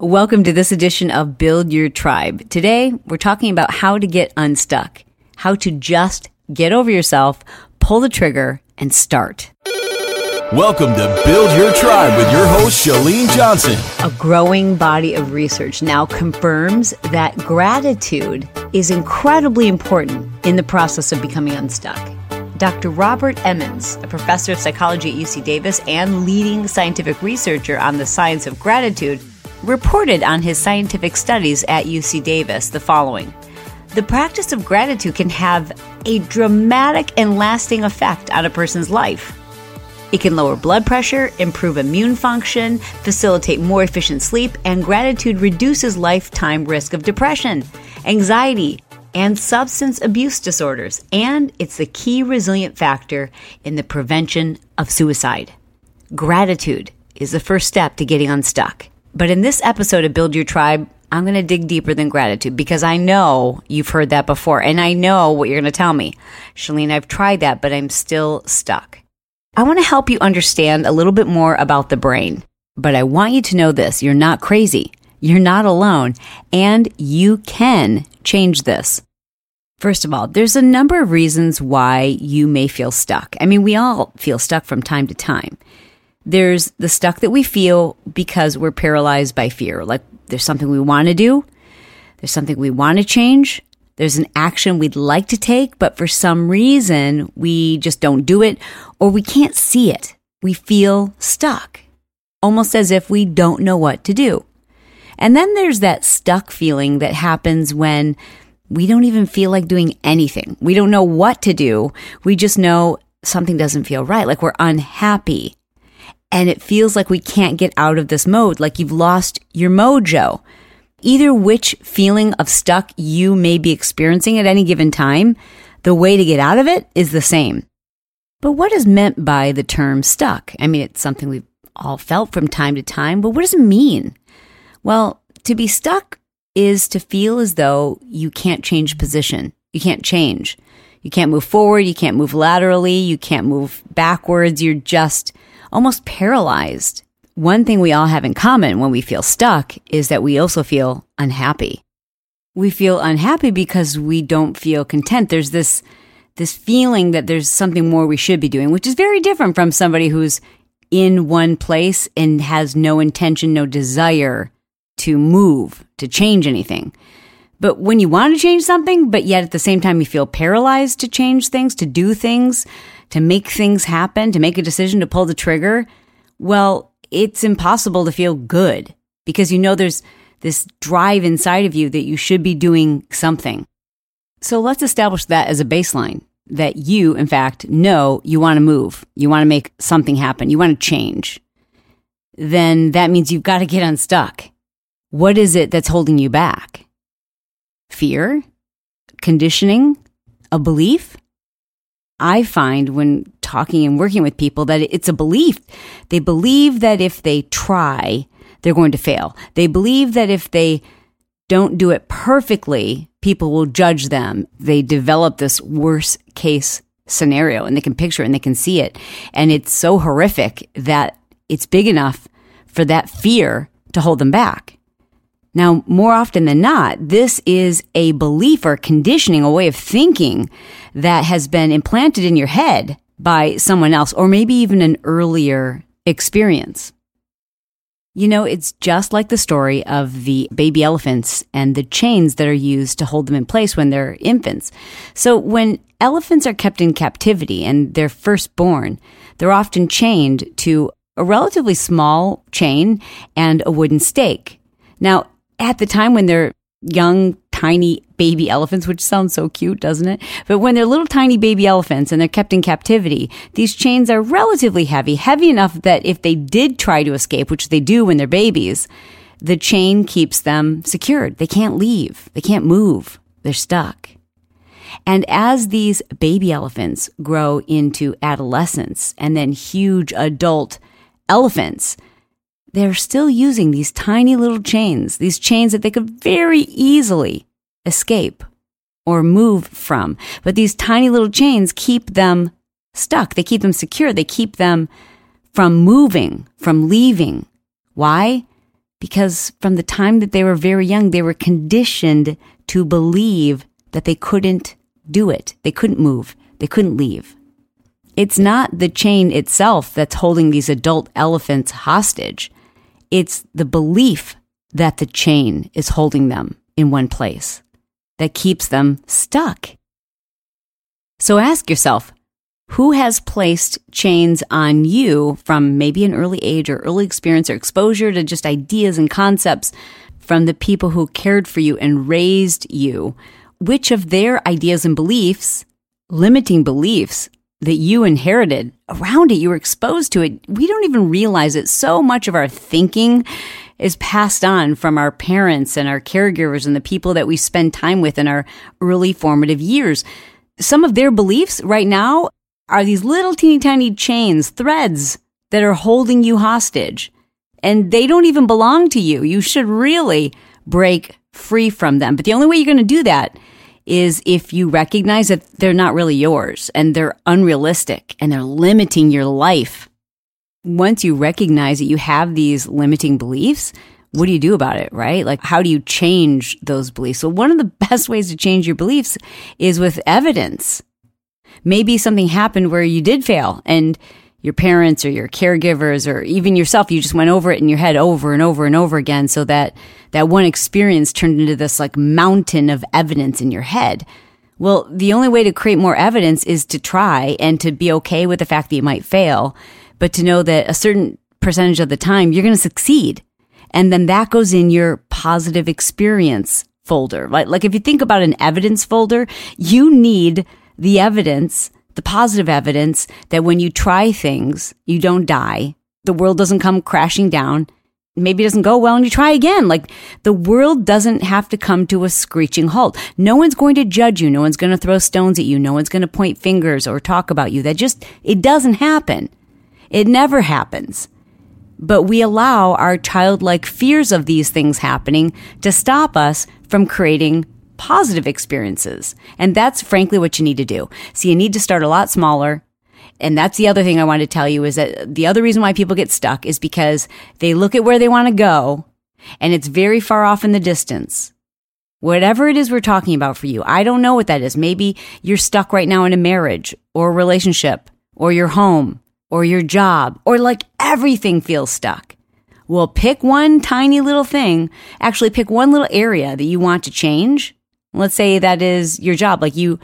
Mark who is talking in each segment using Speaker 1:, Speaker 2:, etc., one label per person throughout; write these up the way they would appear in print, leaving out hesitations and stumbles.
Speaker 1: Welcome to this edition of Build Your Tribe. Today, we're talking about how to get unstuck, how to just get over yourself, pull the trigger, and start.
Speaker 2: Welcome to Build Your Tribe with your host, Chalene Johnson.
Speaker 1: A growing body of research now confirms that gratitude is incredibly important in the process of becoming unstuck. Dr. Robert Emmons, a professor of psychology at UC Davis and leading scientific researcher on the science of gratitude, reported on his scientific studies at UC Davis the following: the practice of gratitude can have a dramatic and lasting effect on a person's life. It can lower blood pressure, improve immune function, facilitate more efficient sleep, and gratitude reduces lifetime risk of depression, anxiety, and substance abuse disorders. And it's the key resilient factor in the prevention of suicide. Gratitude is the first step to getting unstuck. But in this episode of Build Your Tribe, I'm going to dig deeper than gratitude because I know you've heard that before and I know what you're going to tell me. Chalene, I've tried that, but I'm still stuck. I want to help you understand a little bit more about the brain, but I want you to know this: you're not crazy, you're not alone, and you can change this. First of all, there's a number of reasons why you may feel stuck. I mean, we all feel stuck from time to time. There's the stuck that we feel because we're paralyzed by fear. Like there's something we want to do. There's something we want to change. There's an action we'd like to take, but for some reason, we just don't do it or we can't see it. We feel stuck, almost as if we don't know what to do. And then there's that stuck feeling that happens when we don't even feel like doing anything. We don't know what to do. We just know something doesn't feel right, like we're unhappy. And it feels like we can't get out of this mode, like you've lost your mojo. Either which feeling of stuck you may be experiencing at any given time, the way to get out of it is the same. But what is meant by the term stuck? I mean, it's something we've all felt from time to time, but what does it mean? Well, to be stuck is to feel as though you can't change position. You can't change. You can't move forward. You can't move laterally. You can't move backwards. You're just almost paralyzed. One thing we all have in common when we feel stuck is that we also feel unhappy. We feel unhappy because we don't feel content. There's this feeling that there's something more we should be doing, which is very different from somebody who's in one place and has no intention, no desire to move, to change anything. But when you want to change something, but yet at the same time you feel paralyzed to change things, to do things, to make things happen, to make a decision, to pull the trigger, well, it's impossible to feel good because you know there's this drive inside of you that you should be doing something. So let's establish that as a baseline, that you, in fact, know you want to move, you want to make something happen, you want to change. Then that means you've got to get unstuck. What is it that's holding you back? Fear? Conditioning? A belief? I find when talking and working with people that it's a belief. They believe that if they try, they're going to fail. They believe that if they don't do it perfectly, people will judge them. They develop this worst case scenario and they can picture it and they can see it. And it's so horrific that it's big enough for that fear to hold them back. Now, more often than not, this is a belief or conditioning, a way of thinking that has been implanted in your head by someone else, or maybe even an earlier experience. You know, it's just like the story of the baby elephants and the chains that are used to hold them in place when they're infants. So when elephants are kept in captivity and they're first born, they're often chained to a relatively small chain and a wooden stake. Now, at the time when they're young, tiny baby elephants, which sounds so cute, doesn't it? But when they're little tiny baby elephants and they're kept in captivity, these chains are relatively heavy enough that if they did try to escape, which they do when they're babies, the chain keeps them secured. They can't leave. They can't move. They're stuck. And as these baby elephants grow into adolescence and then huge adult elephants, they're still using these tiny little chains, these chains that they could very easily escape or move from. But these tiny little chains keep them stuck. They keep them secure. They keep them from moving, from leaving. Why? Because from the time that they were very young, they were conditioned to believe that they couldn't do it. They couldn't move. They couldn't leave. It's not the chain itself that's holding these adult elephants hostage. It's the belief that the chain is holding them in one place that keeps them stuck. So ask yourself, who has placed chains on you from maybe an early age or early experience or exposure to just ideas and concepts from the people who cared for you and raised you? Which of their ideas and beliefs, limiting beliefs that you inherited around it, you were exposed to it, we don't even realize it. So much of our thinking is passed on from our parents and our caregivers and the people that we spend time with in our early formative years. Some of their beliefs right now are these little teeny tiny chains, threads that are holding you hostage. And they don't even belong to you. You should really break free from them. But the only way you're going to do that is if you recognize that they're not really yours and they're unrealistic and they're limiting your life. Once you recognize that you have these limiting beliefs, what do you do about it, right? Like, how do you change those beliefs? So one of the best ways to change your beliefs is with evidence. Maybe something happened where you did fail and your parents or your caregivers or even yourself, you just went over it in your head over and over and over again, so that one experience turned into this like mountain of evidence in your head. Well, the only way to create more evidence is to try and to be okay with the fact that you might fail, but to know that a certain percentage of the time you're going to succeed. And then that goes in your positive experience folder. Like if you think about an evidence folder, you need the evidence, the positive evidence that when you try things, you don't die. The world doesn't come crashing down. Maybe it doesn't go well and you try again. Like, the world doesn't have to come to a screeching halt. No one's going to judge you. No one's going to throw stones at you. No one's going to point fingers or talk about you. It doesn't happen. It never happens. But we allow our childlike fears of these things happening to stop us from creating positive experiences. And that's frankly what you need to do. So you need to start a lot smaller. And that's the other thing I want to tell you, is that the other reason why people get stuck is because they look at where they want to go and it's very far off in the distance. Whatever it is we're talking about for you, I don't know what that is. Maybe you're stuck right now in a marriage or a relationship or your home or your job, or like everything feels stuck. Well, pick one tiny little thing. Actually, pick one little area that you want to change. Let's say that is your job. Like you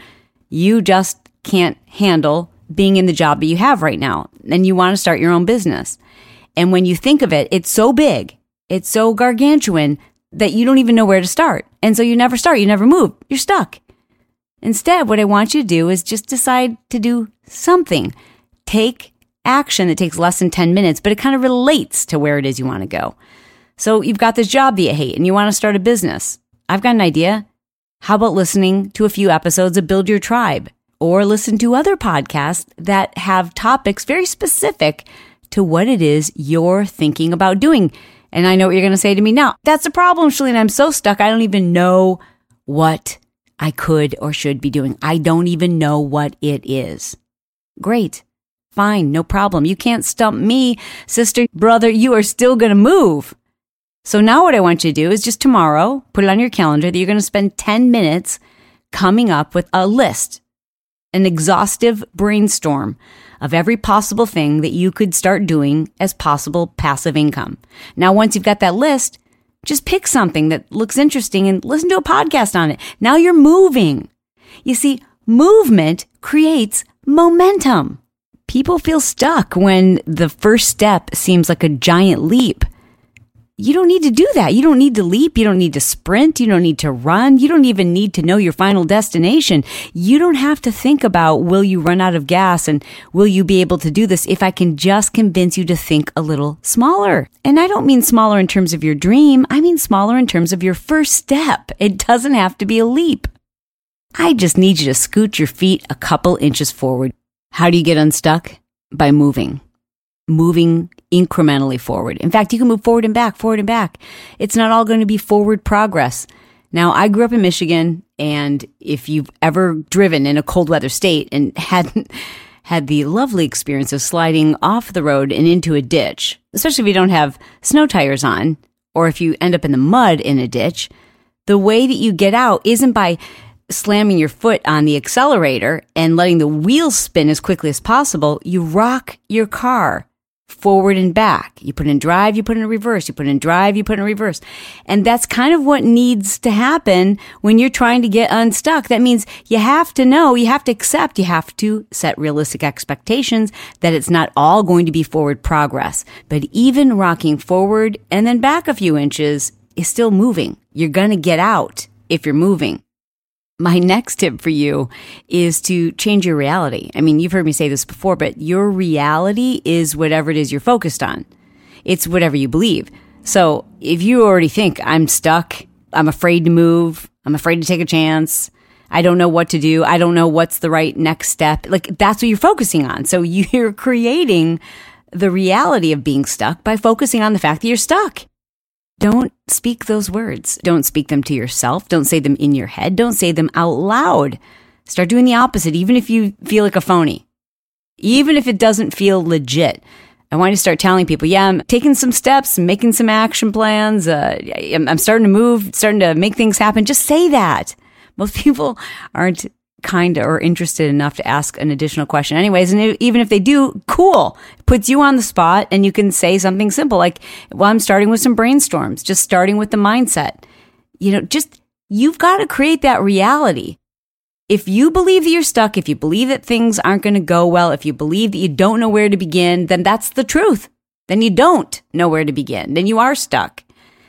Speaker 1: just can't handle being in the job that you have right now, and you want to start your own business. And when you think of it, it's so big, it's so gargantuan that you don't even know where to start. And so you never start, you never move, you're stuck. Instead, what I want you to do is just decide to do something. Take action that takes less than 10 minutes, but it kind of relates to where it is you want to go. So you've got this job that you hate and you want to start a business. I've got an idea. How about listening to a few episodes of Build Your Tribe, or listen to other podcasts that have topics very specific to what it is you're thinking about doing? And I know what you're going to say to me now. That's the problem, Shalene. I'm so stuck. I don't even know what I could or should be doing. I don't even know what it is. Great. Fine. No problem. You can't stump me, sister, brother. You are still going to move. So now what I want you to do is just tomorrow, put it on your calendar that you're going to spend 10 minutes coming up with a list, an exhaustive brainstorm of every possible thing that you could start doing as possible passive income. Now, once you've got that list, just pick something that looks interesting and listen to a podcast on it. Now you're moving. You see, movement creates momentum. People feel stuck when the first step seems like a giant leap. You don't need to do that. You don't need to leap. You don't need to sprint. You don't need to run. You don't even need to know your final destination. You don't have to think about, will you run out of gas and will you be able to do this, if I can just convince you to think a little smaller. And I don't mean smaller in terms of your dream. I mean smaller in terms of your first step. It doesn't have to be a leap. I just need you to scoot your feet a couple inches forward. How do you get unstuck? By moving incrementally forward. In fact, you can move forward and back, forward and back. It's not all going to be forward progress. Now, I grew up in Michigan, and if you've ever driven in a cold weather state and had the lovely experience of sliding off the road and into a ditch, especially if you don't have snow tires on, or if you end up in the mud in a ditch, the way that you get out isn't by slamming your foot on the accelerator and letting the wheels spin as quickly as possible. You rock your car forward and back. You put in drive, you put in reverse, you put in drive, you put in reverse. And that's kind of what needs to happen when you're trying to get unstuck. That means you have to know, you have to accept, you have to set realistic expectations that it's not all going to be forward progress. But even rocking forward and then back a few inches is still moving. You're going to get out if you're moving. My next tip for you is to change your reality. I mean, you've heard me say this before, but your reality is whatever it is you're focused on. It's whatever you believe. So if you already think, I'm stuck, I'm afraid to move, I'm afraid to take a chance, I don't know what to do, I don't know what's the right next step, like that's what you're focusing on. So you're creating the reality of being stuck by focusing on the fact that you're stuck. Don't speak those words. Don't speak them to yourself. Don't say them in your head. Don't say them out loud. Start doing the opposite, even if you feel like a phony. Even if it doesn't feel legit. I want you to start telling people, yeah, I'm taking some steps, making some action plans. I'm starting to move, starting to make things happen. Just say that. Most people aren't kind or interested enough to ask an additional question anyways. And even if they do, cool. It puts you on the spot and you can say something simple like, well, I'm starting with some brainstorms, just starting with the mindset. You've got to create that reality. If you believe that you're stuck, if you believe that things aren't going to go well, if you believe that you don't know where to begin, then that's the truth. Then you don't know where to begin. Then you are stuck.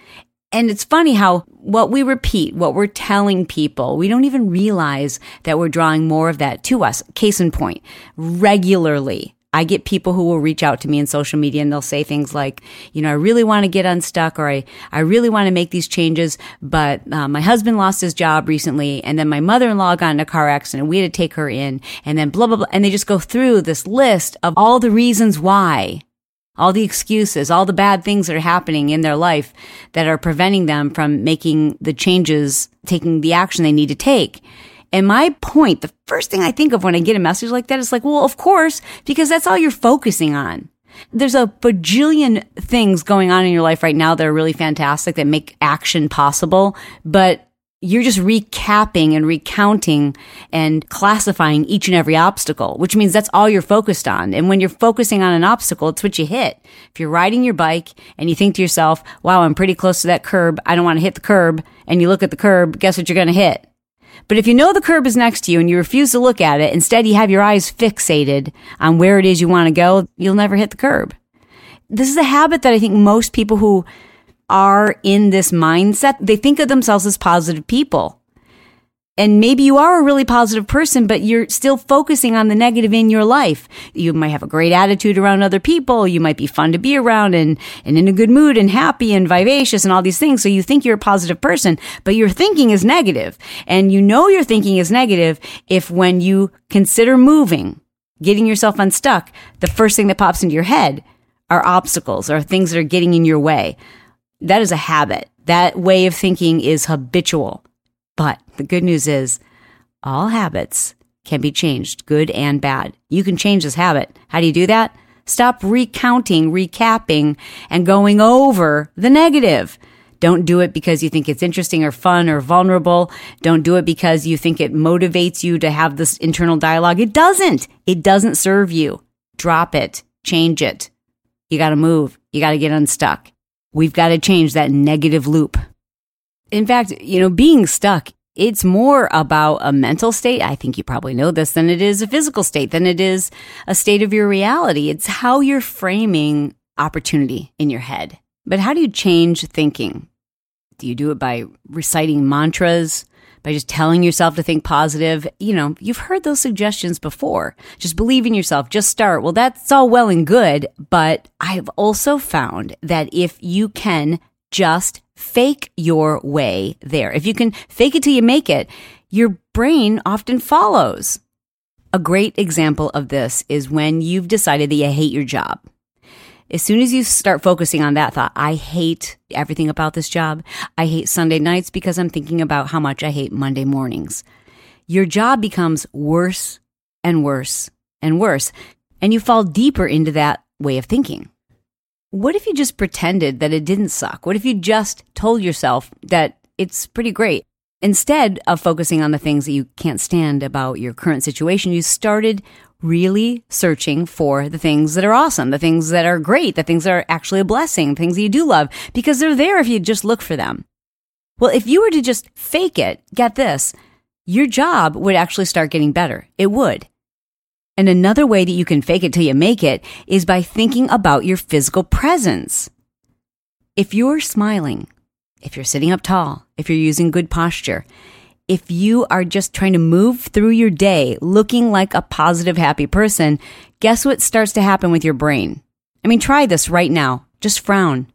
Speaker 1: And it's funny how what we repeat, what we're telling people, we don't even realize that we're drawing more of that to us. Case in point, regularly, I get people who will reach out to me in social media and they'll say things like, I really want to get unstuck, or I really want to make these changes, but my husband lost his job recently, and then my mother-in-law got in a car accident and we had to take her in, and then blah, blah, blah. And they just go through this list of all the reasons why. All the excuses, all the bad things that are happening in their life that are preventing them from making the changes, taking the action they need to take. And my point, the first thing I think of when I get a message like that is like, well, of course, because that's all you're focusing on. There's a bajillion things going on in your life right now that are really fantastic, that make action possible, but you're just recapping and recounting and classifying each and every obstacle, which means that's all you're focused on. And when you're focusing on an obstacle, it's what you hit. If you're riding your bike and you think to yourself, wow, I'm pretty close to that curb, I don't want to hit the curb, and you look at the curb, guess what you're going to hit? But if you know the curb is next to you and you refuse to look at it, instead you have your eyes fixated on where it is you want to go, you'll never hit the curb. This is a habit that I think most people who are in this mindset, they think of themselves as positive people. And maybe you are a really positive person, but you're still focusing on the negative in your life. You might have a great attitude around other people. You might be fun to be around and in a good mood and happy and vivacious and all these things. So you think you're a positive person, but your thinking is negative. And you know your thinking is negative if when you consider moving, getting yourself unstuck, the first thing that pops into your head are obstacles or things that are getting in your way. That is a habit. That way of thinking is habitual. But the good news is all habits can be changed, good and bad. You can change this habit. How do you do that? Stop recounting, recapping, and going over the negative. Don't do it because you think it's interesting or fun or vulnerable. Don't do it because you think it motivates you to have this internal dialogue. It doesn't. It doesn't serve you. Drop it. Change it. You got to move. You got to get unstuck. We've got to change that negative loop. In fact, being stuck, it's more about a mental state. I think you probably know this, than it is a physical state, than it is a state of your reality. It's how you're framing opportunity in your head. But how do you change thinking? Do you do it by reciting mantras? By just telling yourself to think positive? You've heard those suggestions before. Just believe in yourself. Just start. Well, that's all well and good. But I've also found that if you can just fake your way there, if you can fake it till you make it, your brain often follows. A great example of this is when you've decided that you hate your job. As soon as you start focusing on that thought, I hate everything about this job. I hate Sunday nights because I'm thinking about how much I hate Monday mornings. Your job becomes worse and worse and worse, and you fall deeper into that way of thinking. What if you just pretended that it didn't suck? What if you just told yourself that it's pretty great? Instead of focusing on the things that you can't stand about your current situation, you started really searching for the things that are awesome, the things that are great, the things that are actually a blessing, things that you do love, because they're there if you just look for them. Well, if you were to just fake it, get this, your job would actually start getting better. It would. And another way that you can fake it till you make it is by thinking about your physical presence. If you're smiling, if you're sitting up tall, if you're using good posture, if you are just trying to move through your day looking like a positive, happy person, guess what starts to happen with your brain? I mean, try this right now. Just frown.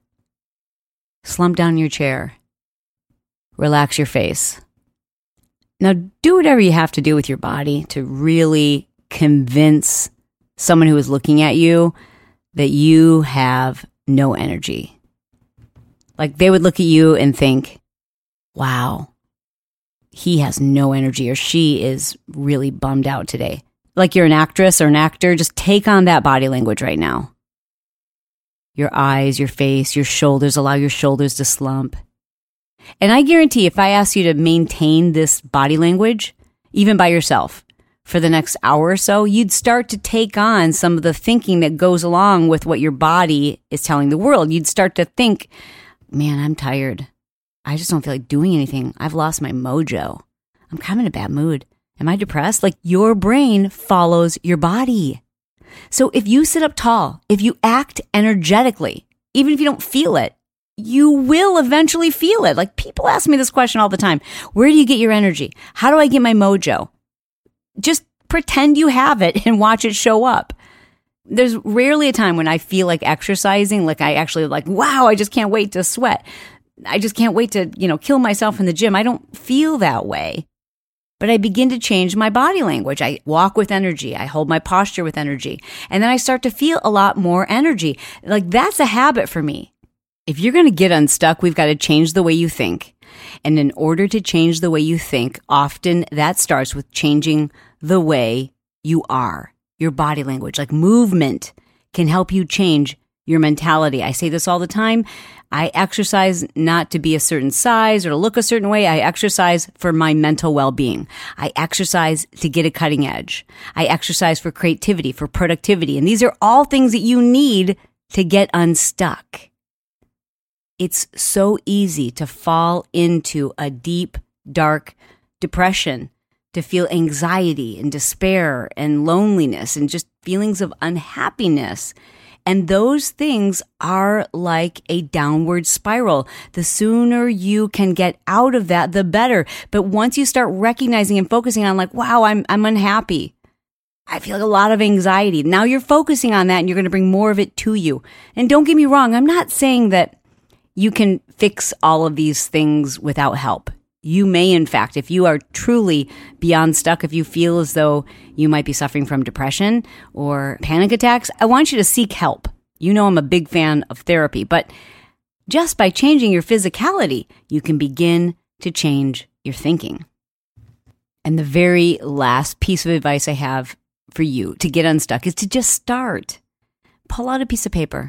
Speaker 1: Slump down in your chair. Relax your face. Now, do whatever you have to do with your body to really convince someone who is looking at you that you have no energy. Like they would look at you and think, wow, he has no energy or she is really bummed out today. Like you're an actress or an actor, just take on that body language right now. Your eyes, your face, your shoulders, allow your shoulders to slump. And I guarantee if I ask you to maintain this body language, even by yourself, for the next hour or so, you'd start to take on some of the thinking that goes along with what your body is telling the world. You'd start to think, man, I'm tired. I just don't feel like doing anything. I've lost my mojo. I'm kind of in a bad mood. Am I depressed? Like your brain follows your body. So if you sit up tall, if you act energetically, even if you don't feel it, you will eventually feel it. Like people ask me this question all the time. Where do you get your energy? How do I get my mojo? Just pretend you have it and watch it show up. There's rarely a time when I feel like exercising, like I actually like, wow, I just can't wait to sweat. I just can't wait to, kill myself in the gym. I don't feel that way. But I begin to change my body language. I walk with energy. I hold my posture with energy. And then I start to feel a lot more energy. Like that's a habit for me. If you're going to get unstuck, we've got to change the way you think. And in order to change the way you think, often that starts with changing the way you are. Your body language, like movement, can help you change your mentality. I say this all the time. I exercise not to be a certain size or to look a certain way. I exercise for my mental well-being. I exercise to get a cutting edge. I exercise for creativity, for productivity. And these are all things that you need to get unstuck. It's so easy to fall into a deep, dark depression, to feel anxiety and despair and loneliness and just feelings of unhappiness. And those things are like a downward spiral. The sooner you can get out of that, the better. But once you start recognizing and focusing on like, wow, I'm unhappy. I feel like a lot of anxiety. Now you're focusing on that and you're going to bring more of it to you. And don't get me wrong, I'm not saying that you can fix all of these things without help. You may, in fact, if you are truly beyond stuck, if you feel as though you might be suffering from depression or panic attacks, I want you to seek help. You know I'm a big fan of therapy, but just by changing your physicality, you can begin to change your thinking. And the very last piece of advice I have for you to get unstuck is to just start. Pull out a piece of paper.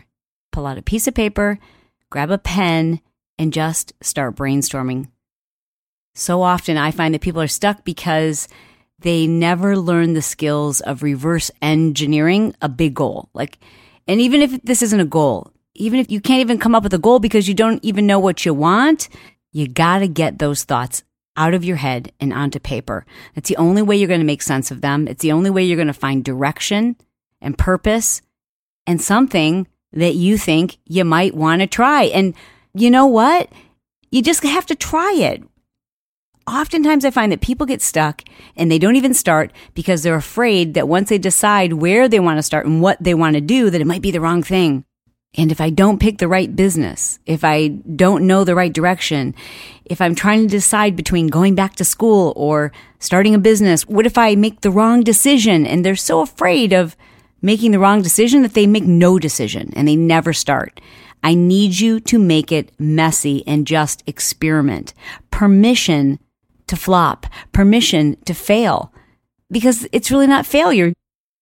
Speaker 1: Grab a pen, and just start brainstorming. So often I find that people are stuck because they never learn the skills of reverse engineering a big goal. And even if this isn't a goal, even if you can't even come up with a goal because you don't even know what you want, you got to get those thoughts out of your head and onto paper. That's the only way you're going to make sense of them. It's the only way you're going to find direction and purpose and something that you think you might want to try. And you know what? You just have to try it. Oftentimes I find that people get stuck and they don't even start because they're afraid that once they decide where they want to start and what they want to do, that it might be the wrong thing. And if I don't pick the right business, if I don't know the right direction, if I'm trying to decide between going back to school or starting a business, what if I make the wrong decision? And they're so afraid of making the wrong decision that they make no decision and they never start. I need you to make it messy and just experiment. Permission to flop, permission to fail, because it's really not failure.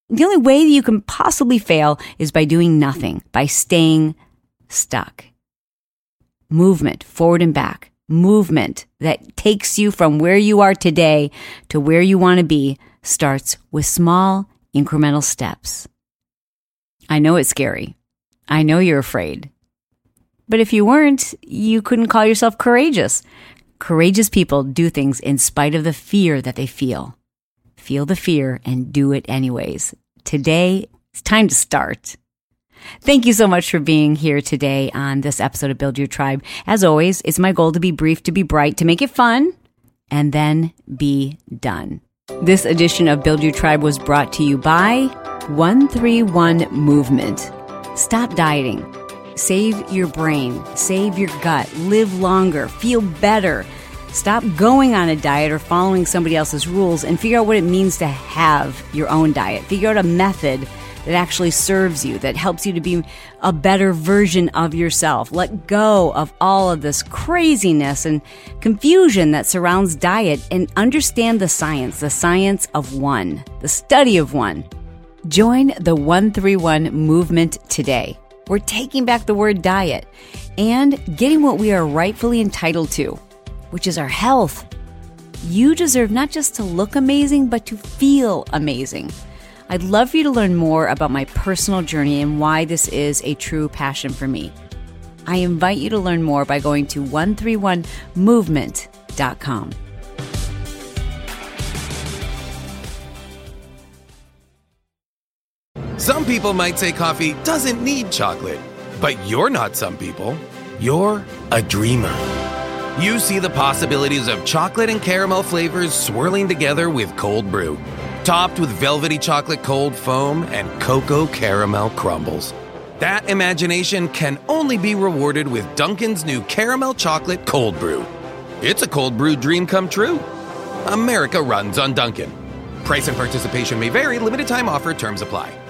Speaker 1: The only way that you can possibly fail is by doing nothing, by staying stuck. Movement, forward and back. Movement that takes you from where you are today to where you want to be starts with small, incremental steps. I know it's scary. I know you're afraid. But if you weren't, you couldn't call yourself courageous. Courageous people do things in spite of the fear that they feel. Feel the fear and do it anyways. Today, it's time to start. Thank you so much for being here today on this episode of Build Your Tribe. As always, it's my goal to be brief, to be bright, to make it fun, and then be done. This edition of Build Your Tribe was brought to you by 131 Movement. Stop dieting. Save your brain. Save your gut. Live longer. Feel better. Stop going on a diet or following somebody else's rules and figure out what it means to have your own diet. Figure out a method that actually serves you, that helps you to be a better version of yourself. Let go of all of this craziness and confusion that surrounds diet and understand the science of one, the study of one. Join the 131 movement today. We're taking back the word diet and getting what we are rightfully entitled to, which is our health. You deserve not just to look amazing, but to feel amazing. I'd love for you to learn more about my personal journey and why this is a true passion for me. I invite you to learn more by going to 131movement.com.
Speaker 3: Some people might say coffee doesn't need chocolate, but you're not some people. You're a dreamer. You see the possibilities of chocolate and caramel flavors swirling together with cold brew, topped with velvety chocolate cold foam and cocoa caramel crumbles. That imagination can only be rewarded with Dunkin's new caramel chocolate cold brew. It's a cold brew dream come true. America runs on Dunkin'. Price and participation may vary. Limited time offer. Terms apply.